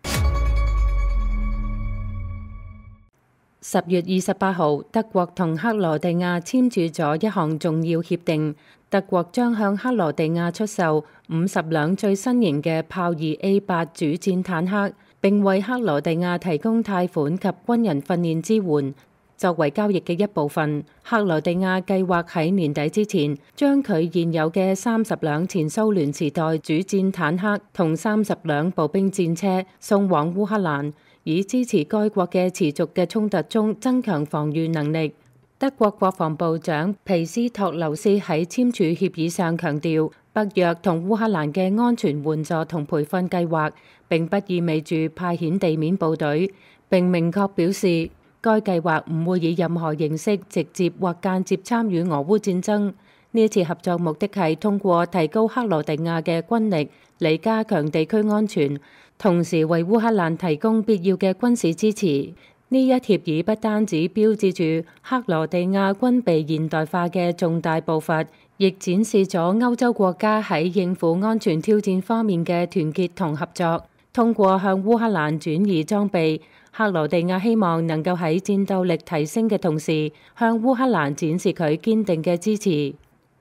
十月二十八號，德國同克羅地亞簽署咗一項重要協定，德國將向克羅地亞出售五十輛最新型嘅豹二 A 八主戰坦克，並為克羅地亞提供貸款及軍人訓練支援。作為交易嘅一部分，克羅地亞計劃喺年底之前將佢現有嘅三十輛前蘇聯時代主戰坦克同三十輛步兵戰車送往烏克蘭，以支持該國嘅持續嘅衝突中增強防禦能力。德國國防部長皮斯托留斯喺簽署協議上強調，北約同烏克蘭嘅安全援助同培訓計劃並不意味住派遣地面部隊，並明確表示該計劃唔會以任何形式直接或間接參與俄烏戰爭。呢一次合作目的係通過提高克羅地亞嘅軍力嚟加強地區安全，同時為烏克蘭提供必要嘅軍事支持。呢一協議不單止標誌住克羅地亞軍備現代化嘅重大步伐，亦展示咗歐洲國家喺應付安全挑戰方面嘅團結同合作。通過向烏克蘭轉移裝備，克羅地亞希望能夠喺戰鬥力提升嘅同時，向烏克蘭展示佢堅定嘅支持。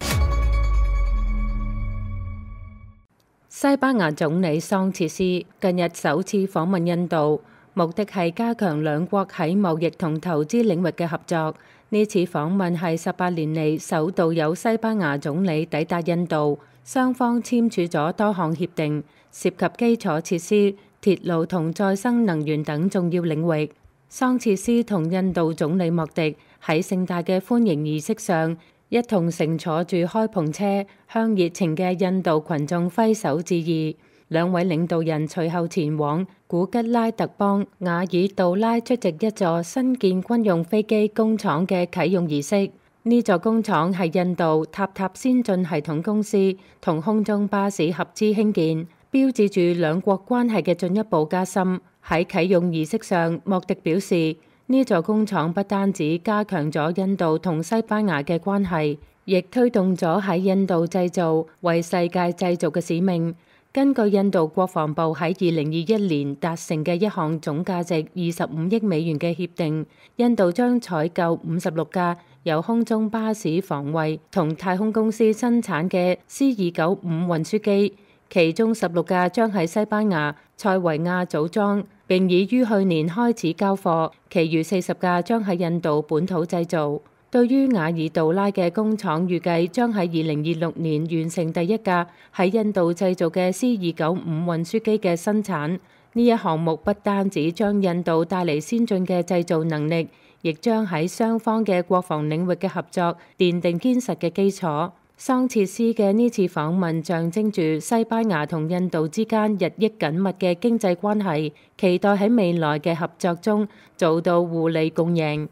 西班牙總理桑切斯近日首次訪問印度，目的係加強兩國喺貿易同投資領域嘅合作。呢次訪問係十八年嚟首度有西班牙總理抵達印度，雙方簽署咗多項協定，涉及基礎設施、鐵路同再生能源等重要領域。 桑切斯同印度總理莫迪喺盛大嘅歡迎儀式上，一同乘坐住開篷車，向熱情嘅印度群眾揮手致意。兩位領導人隨後前往古吉拉特邦瓦爾杜拉出席一座新建軍用飛機工廠嘅啟用儀式。呢座工廠係印度塔塔先進系統公司同空中巴士合資興建，標誌住兩國關係嘅進一步加深。喺啟用儀式上，莫迪表示，呢座工廠不單止加強咗印度同西班牙嘅關係，亦推動咗喺印度製造為世界製造嘅使命。根據印度國防部喺二零二一年達成嘅一項總價值二十五億美元嘅協定，印度將採購五十六架由空中巴士防衛同太空公司生產嘅 C 二九五運輸機。其中十六架將喺西班牙塞維亞組裝，並已於去年開始交貨，其餘四十架將喺印度本土製造。對於瓦爾杜拉嘅工廠預計將喺二零二六年完成第一架喺印度製造嘅 C 二九五運輸機嘅生產。呢一項目不單止將印度帶嚟先進嘅製造能力，亦將喺雙方嘅國防領域嘅合作奠定堅實嘅基礎。桑切斯嘅呢次訪問象徵住西班牙同印度之間日益緊密嘅經濟關係，期待喺未來嘅合作中做到互利共贏。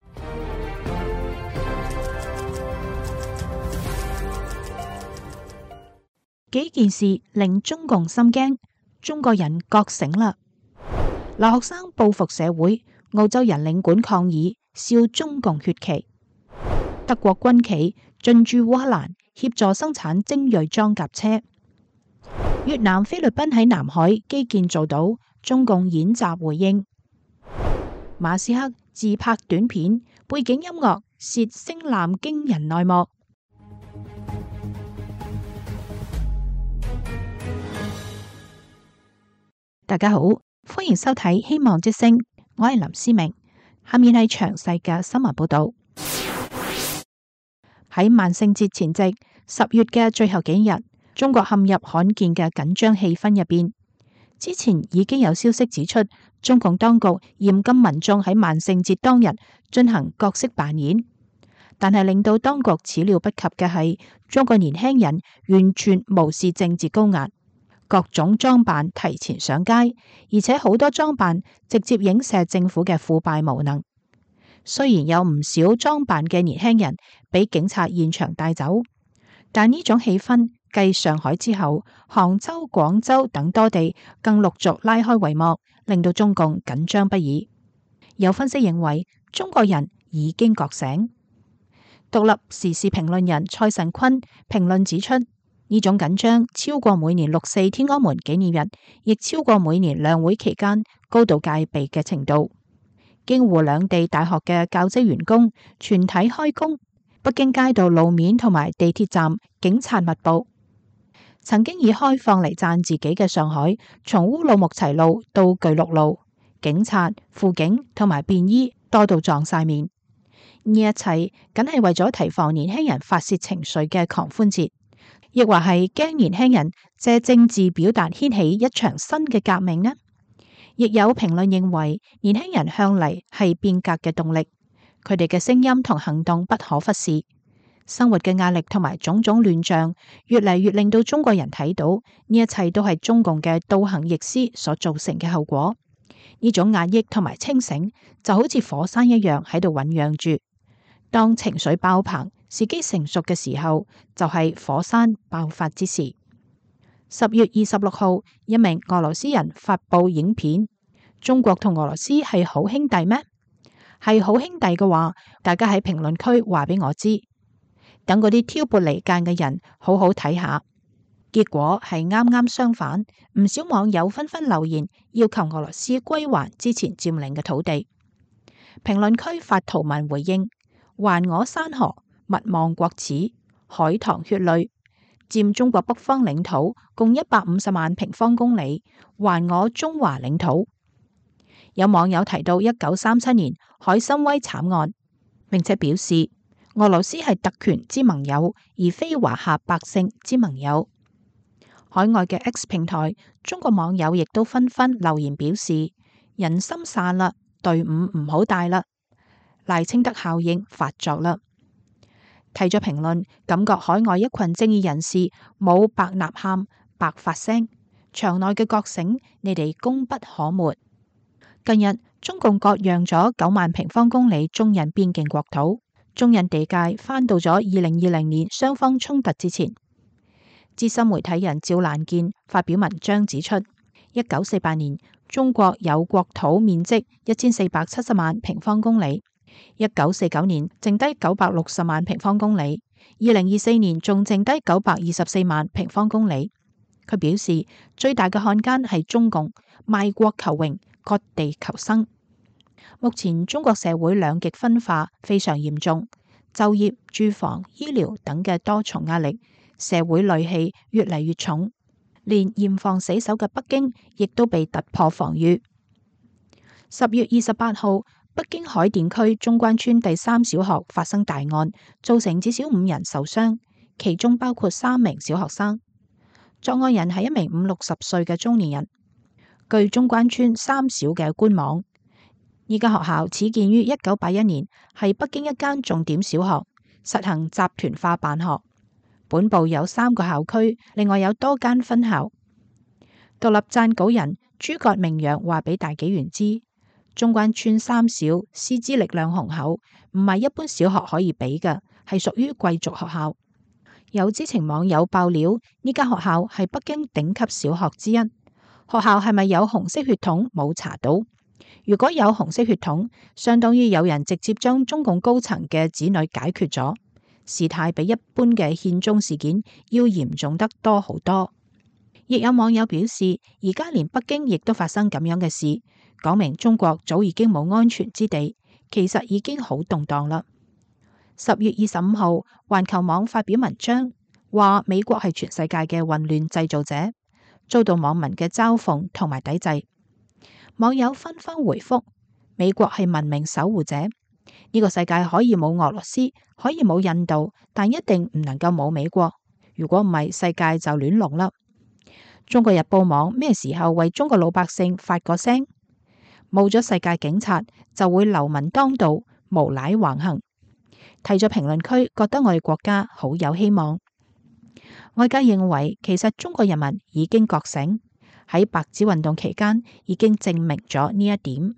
幾件事令中共心驚，中國人覺醒啦！留學生報復社會，澳洲人領館抗議，笑中共血旗。德國軍企進駐烏克蘭，協助生產精銳裝甲車。越南、菲律賓喺南海基建做到，中共演習回應。馬斯克自拍短片，背景音樂竊星艦驚人內幕。大家好，歡迎收睇希望之聲，我係林思明。下面係詳細嘅新聞報道。喺萬聖節前夕，十月嘅最後幾日，中國陷入罕見嘅緊張氣氛入邊。之前已經有消息指出，中共當局嚴禁民眾喺萬聖節當日進行角色扮演，但係令到當局始料不及嘅係，中國年輕人完全無視政治高壓，各種裝扮提前上街，而且好多裝扮直接影射政府嘅腐敗無能。雖然有唔少裝扮嘅年輕人俾警察現場帶走，但呢種氣氛繼上海之後，杭州、廣州等多地更陸續拉開帷幕，令到中共緊張不已。有分析認為，中國人已經覺醒。獨立時事評論人蔡慎坤評論指出，呢種緊張超過每年六四天安門紀念日，亦超過每年兩會期間高度戒備嘅程度。京滬兩地大學嘅教職員工全體開工，北京街道路面同埋地鐵站警察密布。曾經以開放嚟讚自己嘅上海，從烏魯木齊路到巨鹿路，警察、輔警同埋便衣多到撞晒面。呢一切梗係為咗提防年輕人發洩情緒嘅狂歡節，亦或係驚年輕人借政治表達掀起一場新嘅革命呢？亦有評論認為，年輕人向嚟係變革嘅動力，佢哋嘅聲音同行動不可忽視。生活嘅壓力同埋種種亂象，越嚟越令到中國人睇到呢一切都係中共嘅倒行逆施所造成嘅後果。呢種壓抑同埋清醒，就好似火山一樣喺度醞釀住。當情緒爆棚，時機成熟嘅時候，就係火山爆發之時。十月二十六號，一名俄羅斯人發布影片：中國同俄羅斯係好兄弟咩？係好兄弟嘅話，大家喺評論區話俾我知，等嗰啲挑撥離間嘅人好好睇下。結果係啱啱相反，唔少網友紛紛留言要求俄羅斯歸還之前佔領嘅土地。評論區發圖文回應：還我山河，勿忘國恥，海棠血淚。佔中國北方領土共一百五十萬平方公里，還我中華領土。有網友提到一九三七年海參崴慘案，並且表示俄羅斯係特權之盟友，而非華夏百姓之盟友。海外嘅 X 平台，中國網友亦都紛紛留言表示：人心散啦， 隊伍唔好帶啦，賴清德效應發作啦。睇咗評論，感覺海外一群正義人士冇白吶喊、白發聲，場內嘅覺醒，你哋功不可沒。近日中共割讓咗九萬平方公里中印邊境國土，中印地界翻到咗二零二零年雙方衝突之前。資深媒體人趙蘭健發表文章指出，一九四八年中國有國土面積一千四百七十萬平方公里，一九四九年剩低九百六十萬平方公里，二零二四年仲剩低九百二十四萬平方公里。佢表示，最大嘅漢奸係中共，賣國求榮，割地求生。目前中國社會兩極分化非常嚴重，就業、住房、醫療等嘅多重壓力，社會戾氣越嚟越重，連嚴防死守嘅北京亦都被突破防禦。十月二十八號，北京海淀區中關村第三小學發生大案，造成至少五人受傷，其中包括三名小學生。作案人係一名五六十歲嘅中年人。據中關村三小嘅官網，呢間學校始建於一九八一年，係北京一間重點小學，實行集團化辦學。本部有三個校區，另外有多間分校。獨立撰稿人諸葛明陽話俾大紀元知，中關村三小師資力量雄厚，唔係一般小學可以比嘅，係屬於貴族學校。有知情網友爆料，呢間學校係北京頂級小學之一。學校係咪有紅色血統？冇查到。如果有紅色血統，相當於有人直接將中共高層嘅子女解決咗，事態比一般嘅獻中事件要嚴重得多好多。亦有網友表示，而家連北京亦都發生咁樣嘅事，講明中國早已經冇安全之地，其實已經好動盪啦。十月二十五號，環球網發表文章，話美國係全世界嘅混亂製造者，遭到網民嘅嘲諷同埋抵制。網友紛紛回覆：美國係文明守護者，呢個世界可以冇俄羅斯，可以冇印度，但一定唔能夠冇美國。如果唔係，世界就亂龍啦。中國日報網咩時候為中國老百姓發個聲？冇咗世界警察，就會流民當道，無賴橫行。睇咗評論區，覺得我哋國家好有希望。外界認為，其實中國人民已經覺醒，喺白紙運動期間已經證明咗呢一點。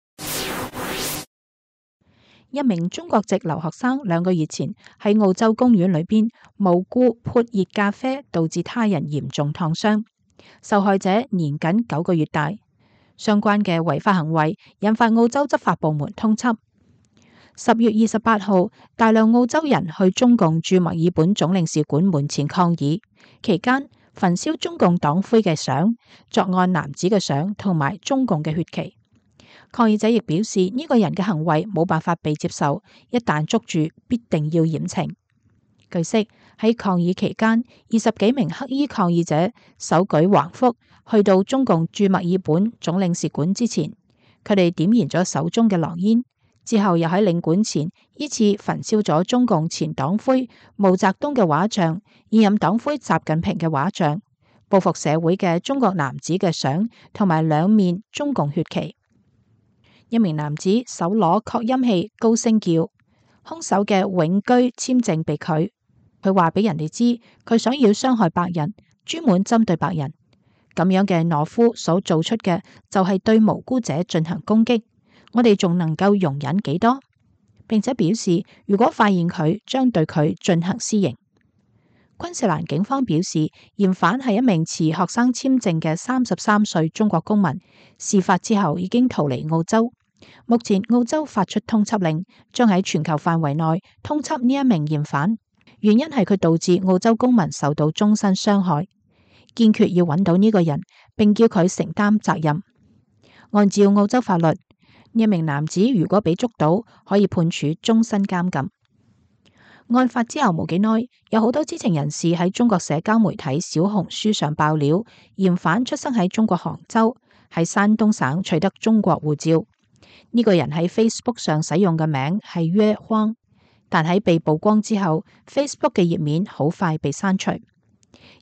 一名中國籍留學生兩個月前喺澳洲公園裏邊無故潑熱咖啡，導致他人嚴重燙傷，受害者年僅九個月大。相關嘅違法行為引發澳洲執法部門通緝。十月二十八號，大量澳洲人去中共駐墨爾本總領事館門前抗議，期間焚燒中共黨魁嘅相、作案男子嘅相同埋中共嘅血旗。抗議者亦表示，呢個人嘅行為冇辦法被接受，一旦捉住，必定要嚴懲。據悉，喺抗議期間，二十幾名黑衣抗議者手舉橫幅，去到中共駐墨爾本總領事館之前，佢哋點燃咗手中嘅狼煙。之後又喺領館前依次焚燒咗中共前黨魁毛澤東嘅畫像、現任黨魁習近平嘅畫像、報復社會嘅中國男子嘅相同埋兩面中共血旗。一名男子手攞擴音器高聲叫，兇手嘅永居簽證被拒。佢話俾人哋知佢想要傷害白人，專門針對白人。咁樣嘅懦夫所做出嘅就係對無辜者進行攻擊。我哋仲能夠容忍幾多？並且表示，如果發現佢，將對佢進行私刑。昆士蘭警方表示，嫌犯係一名持學生簽證嘅三十三歲中國公民，事發之後已經逃離澳洲。目前澳洲發出通緝令，將喺全球範圍內通緝呢一名嫌犯，原因係佢導致澳洲公民受到終身傷害，堅決要揾到呢個人，並叫佢承擔責任。按照澳洲法律，呢一名男子如果被捉到，可以判處終身監禁。案發之後冇幾耐，有好多知情人士喺中國社交媒體小紅書上爆料，嫌犯出生喺中國杭州，喺山東省取得中國護照。呢、這個人喺 Facebook 上使用嘅名係約荒，但喺被曝光之後 ，Facebook 嘅頁面好快被刪除。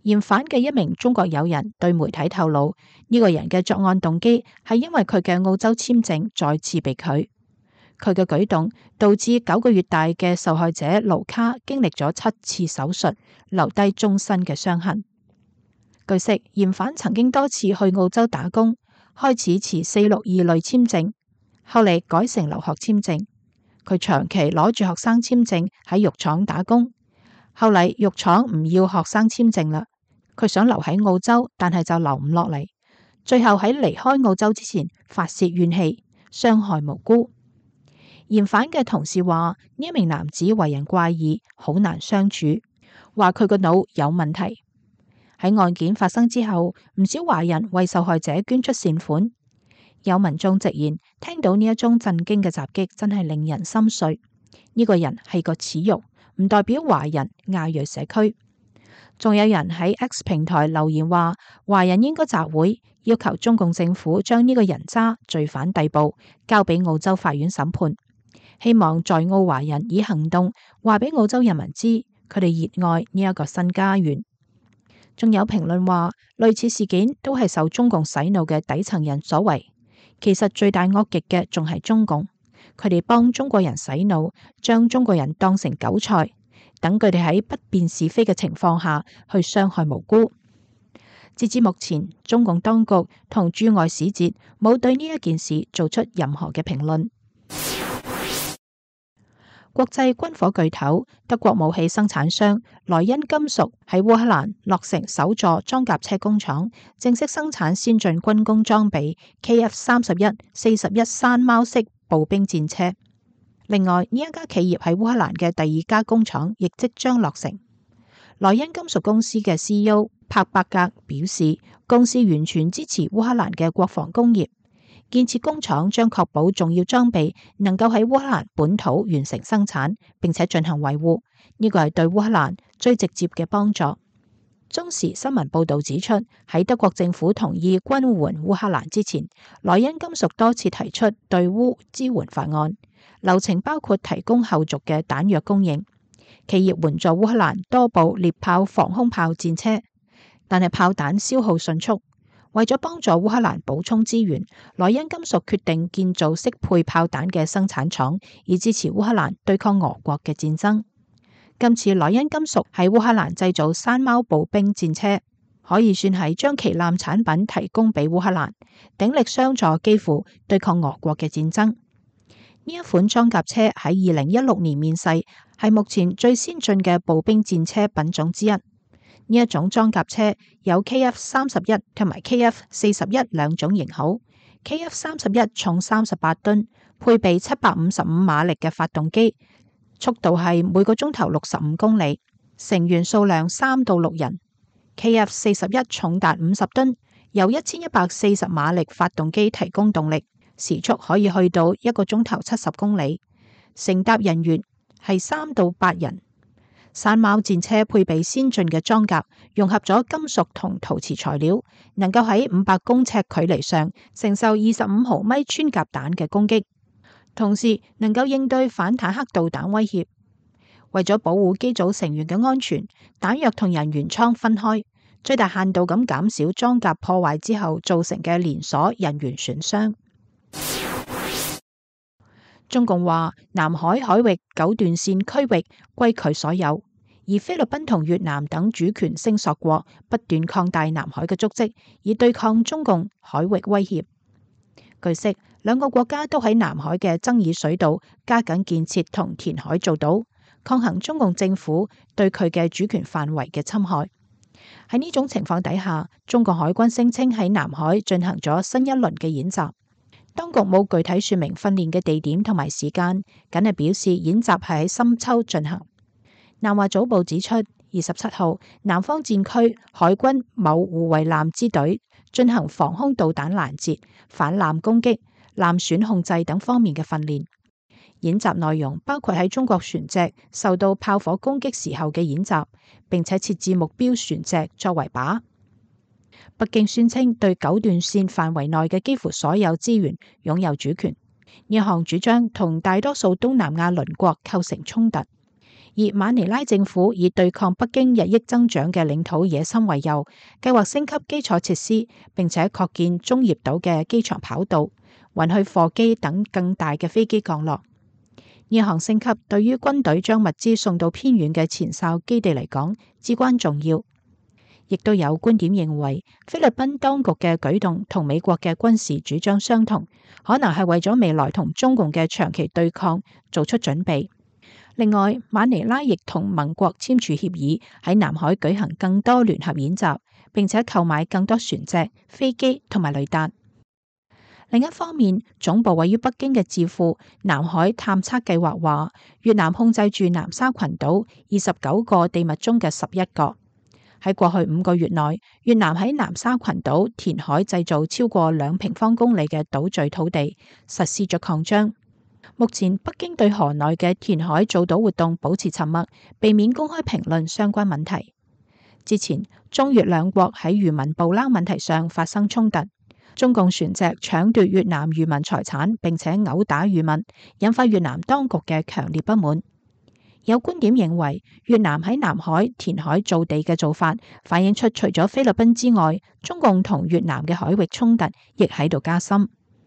嫌犯嘅一名中國友人對媒體透露，呢個人嘅作案動機係因為佢嘅澳洲簽證再次被拒。佢嘅舉動導致九個月大嘅受害者盧卡經歷咗七次手術，留低終身嘅傷痕。據悉，嫌犯曾經多次去澳洲打工，開始持四六二類簽證，後嚟改成留學簽證。佢長期攞住學生簽證喺肉廠打工，後嚟肉廠唔要學生簽證啦。佢想留喺澳洲，但係就留唔落嚟。最後喺離開澳洲之前發洩怨氣，傷害無辜。嫌犯嘅同事話，呢一名男子為人怪異，好難相處，話佢個腦有問題。喺案件發生之後，唔少華人為受害者捐出善款。有民眾直言，聽到呢一宗震驚嘅襲擊，真係令人心碎。呢個人係個恥辱，唔代表華人亞裔社區。仲有人喺 X 平台留言話，華人應該集會要求中共政府將呢個人渣罪犯逮捕，交俾澳洲法院審判。希望在澳華人以行動話俾澳洲人民知，佢哋熱愛呢一個新家園。仲有評論話，類似事件都係受中共洗腦嘅底層人所為。其實最大惡極嘅仲係中共，佢哋幫中國人洗腦，將中國人當成韭菜，等佢哋喺不辨是非嘅情況下去傷害無辜。截至目前，中共當局同駐外使節冇對呢一件事做出任何嘅評論。國際軍火巨頭德國武器生產商萊茵金屬喺烏克蘭落成首座裝甲車工廠，正式生產先進軍工裝備 K F 三十一、四十一山貓式步兵戰車。另外，呢一家企業喺烏克蘭嘅第二家工廠亦即將落成。萊茵金屬公司嘅 C E O 帕伯格表示，公司完全支持烏克蘭嘅國防工業。建設工廠將確保重要裝備能夠喺烏克蘭本土完成生產，並且進行維護。呢個係對烏克蘭最直接嘅幫助。中時新聞報道指出，喺德國政府同意軍援烏克蘭之前，萊茵金屬多次提出對烏支援法案，流程包括提供後續嘅彈藥供應，企業援助烏克蘭多部獵豹防空炮戰車，但係炮彈消耗迅速。為咗幫助烏克蘭補充資源，萊茵金屬決定建造適配炮彈嘅生產廠，以支持烏克蘭對抗俄國嘅戰爭。今次萊茵金屬喺烏克蘭製造山貓步兵戰車，可以算係將旗艦產品提供俾烏克蘭，鼎力相助基輔對抗俄國嘅戰爭。呢一款裝甲車喺二零一六年面世，係目前最先進嘅步兵戰車品種之一。呢一種裝甲車有 K F 三十一同埋 K F 四十一兩種型號。K F 三十一重三十八噸，配備七百五十五馬力嘅發動機，速度係每個鐘頭六十五公里，成員數量三到六人。K F 四十一重達五十噸，由一千一百四十馬力發動機提供動力，時速可以去到一個鐘頭七十公里，乘搭人員係三到八人。山貓戰車配備先進嘅裝甲，融合咗金屬同陶瓷材料，能夠喺五百公尺距離上承受二十五毫米穿甲彈嘅攻擊，同時能夠應對反坦克導彈威脅。為咗保護機組成員嘅安全，彈藥同人員艙分開，最大限度咁減少裝甲破壞之後造成嘅連鎖人員損傷。中共話南海海域九段線區域歸佢所有，而菲律賓同越南等主權聲索國不斷擴大南海嘅足跡，以對抗中共海域威脅。據悉，兩個國家都喺南海嘅爭議水道加緊建設同填海造島，抗衡中共政府對佢嘅主權範圍嘅侵害。喺呢種情況底下，中國海軍聲稱喺南海進行咗新一輪嘅演習。當局冇具體說明訓練嘅地點同埋時間，僅係表示演習係喺深秋進行。南華早報指出，二十七號南方戰區海軍某護衛艦支隊進行防空導彈攔截、反艦攻擊、艦損控制等方面嘅訓練。演習內容包括喺中國船隻受到炮火攻擊時候嘅演習，並且設置目標船隻作為靶。北京宣稱對九段線範圍內嘅幾乎所有資源擁有主權，呢項主張同大多數東南亞鄰國構成衝突。 而馬尼拉政府以對抗北京日益增長嘅領土野心為由，計劃升級基礎設施，並且擴建中業島嘅機場跑道，允許貨機等更大嘅飛機降落。呢項升級對於軍隊將物資送到偏遠嘅前哨基地嚟講至關重要。亦都有觀點認為，菲律賓當局嘅舉動同美國嘅軍事主張相同，可能係為咗未來同中共嘅長期對抗做出準備。另外，馬尼拉亦同盟國簽署協議，喺南海舉行更多聯合演習，並且購買更多船隻、飛機同埋雷達。另一方面，總部位於北京嘅智庫南海探測計劃話，越南控制住南沙群島二十九個地脈中嘅十一個。喺過去五個月內，越南喺南沙群島填海製造超過兩平方公里嘅島嶼土地，實施咗擴張。目前北京對河內嘅填海造島活動保持沉默，避免公開評論相關問題。之前中越兩國喺漁民捕撈問題上發生衝突，中共船隻搶奪越南漁民財產，並且毆打漁民，引發越南當局嘅強烈不滿。有觀點認為，越南喺南海填海造地嘅做法，反映出除咗菲律賓之外，中共同越南嘅海域衝突亦喺度加深。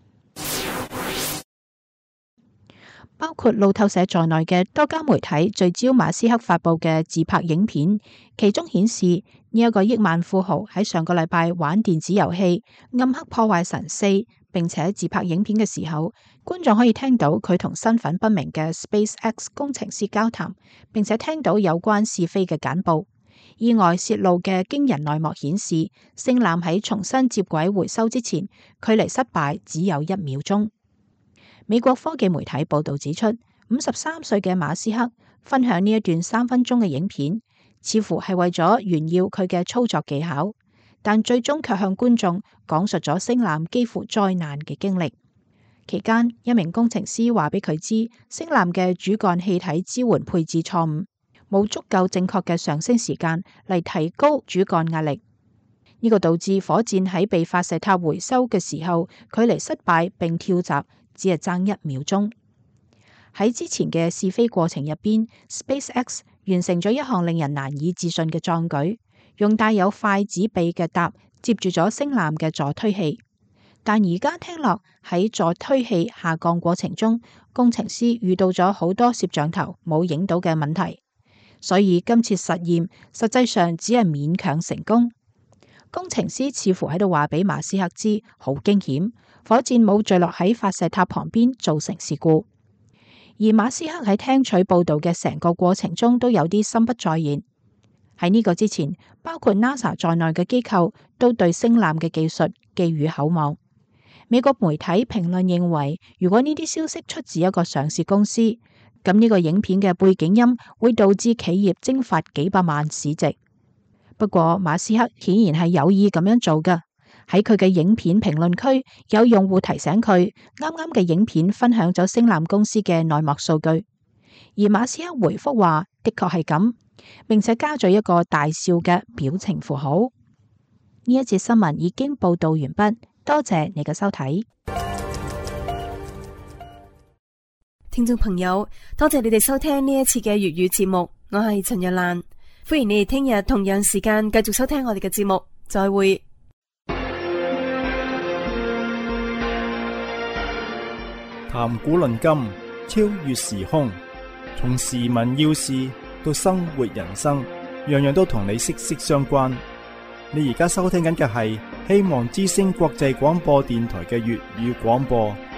包括路透社在內嘅多家媒體聚焦馬斯克發佈嘅自拍影片，其中顯示呢一個億萬富豪喺上個禮拜玩電子遊戲《暗黑破壞神四》，並且自拍影片嘅時候，觀眾可以聽到佢同身份不明嘅 SpaceX 工程師交談，並且聽到有關試飛嘅簡報。意外泄露嘅驚人內幕顯示，星艦喺重新接軌回收之前，距離失敗只有一秒鐘。美國科技媒體報道指出，五十三歲嘅馬斯克分享呢一段三分鐘嘅影片，似乎係為咗炫耀佢嘅操作技巧，但最終卻向觀眾講述咗星艦幾乎災難嘅經歷。期間，一名工程師話俾佢知，星艦嘅主幹氣體支援配置錯誤，冇足夠正確嘅上升時間嚟提高主幹壓力。呢個導致火箭喺被發射塔回收嘅時候，距離失敗並跳閘只係爭一秒鐘。喺之前嘅試飛過程入邊 ，SpaceX 完成咗一項令人難以置信嘅壯舉，用帶有筷子臂嘅搭接住咗星艦嘅助推器。但而家聽落，喺助推器下降過程中，工程師遇到咗好多攝像頭冇影到嘅問題，所以今次實驗實際上只係勉強成功。工程師似乎喺度話俾馬斯克知，好驚險，火箭冇墜落喺發射塔旁邊造成事故。而馬斯克喺聽取報道嘅成個過程中都有啲心不在焉。喺呢個之前，包括 NASA 在內嘅機構都對星艦嘅技術寄予厚望。美國媒體評論認為，如果呢啲消息出自一個上市公司，咁呢個影片嘅背景音會導致企業蒸發幾百萬市值。不過馬斯克顯然係有意咁樣做㗎。喺佢嘅影片評論區，有用戶提醒佢，啱啱嘅影片分享咗星艦公司嘅內幕數據，而馬斯克回覆話的確係咁，並且加咗一個大笑嘅表情符號。呢一節新聞已經報道完畢，多謝你嘅收睇。 聽眾朋友，多謝你哋收聽呢一次嘅粵語節目，我係陳若蘭，歡迎你哋聽日同樣時間繼續收聽我哋嘅節目，再會。 談古論今，超越時空，從時聞要事到生活人生，樣樣都同你息息相關。你而家收聽緊嘅係希望之聲國際廣播電台嘅粵語廣播。